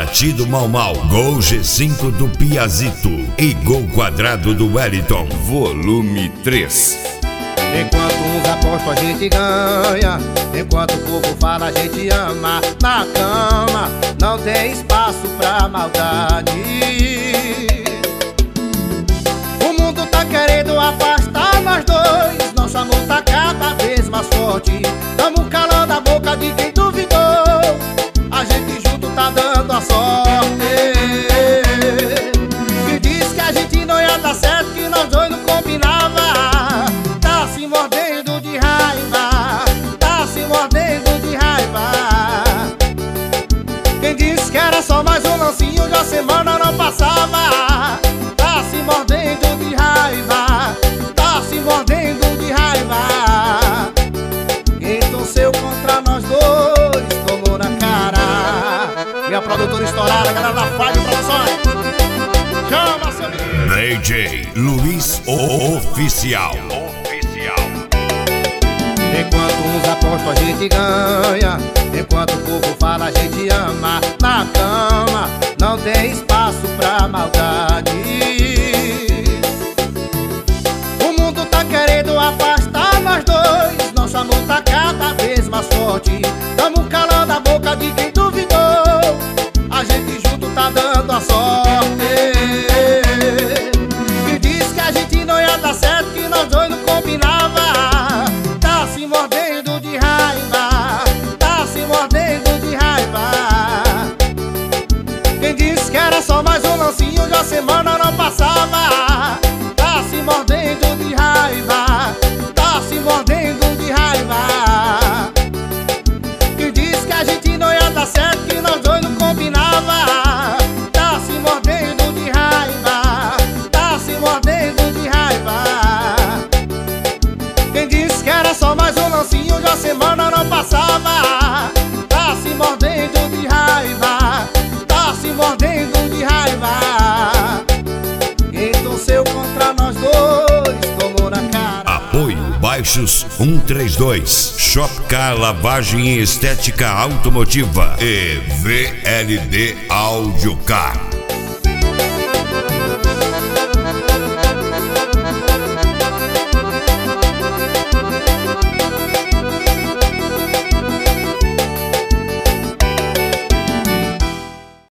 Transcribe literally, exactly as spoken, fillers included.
Batido Mal Mal, Gol G cinco do Piazito e Gol Quadrado do Wellington, volume três. Enquanto uns apostam a gente ganha, enquanto o povo fala a gente ama. Na cama não tem espaço pra maldade. O mundo tá querendo afastar nós dois, nosso amor tá cada vez mais forte. Tamo calando a boca de quem duvidou, a gente junto tá dando a sorte. Que diz que a gente não ia dar certo, que nós dois não combinava. Tá se mordendo de raiva, tá se mordendo de raiva. Quem disse que era só mais um lancinho, já semana não passava. Tá se mordendo de raiva, tá se mordendo de raiva. Quem torceu contra nós dois tomou na cara. Minha produtora estourada, galera da Fábio Produções, chama seu menino D J Luiz Oficial. Enquanto uns apostam a gente ganha, enquanto o povo fala a gente ama. Na cama não tem espaço pra maldade. O mundo tá querendo afastar nós dois, nosso amor tá cada vez mais forte. Tamo calando a boca de quem duvidou, a gente junto tá dando a sorte. Que diz que a gente não ia dar certo, que nós dois não combinava. Tá se mordendo de raiva, tá se mordendo de raiva. Quem disse que era só mais um lancinho, já semana não passava. Tá se mordendo de raiva, tá se mordendo de raiva. Quem disse que a gente não ia dar certo, que nós dois não combinava. Tá se mordendo de raiva, tá se mordendo de raiva. Quem disse que era só mais um lancinho, já semana não passava. Tá se mordendo de raiva, tá se mordendo de raiva. Quem torceu contra nós dois tomou na cara. Apoio Baixos um três dois, Shopcar Lavagem e Estética Automotiva e V L D Audiocar.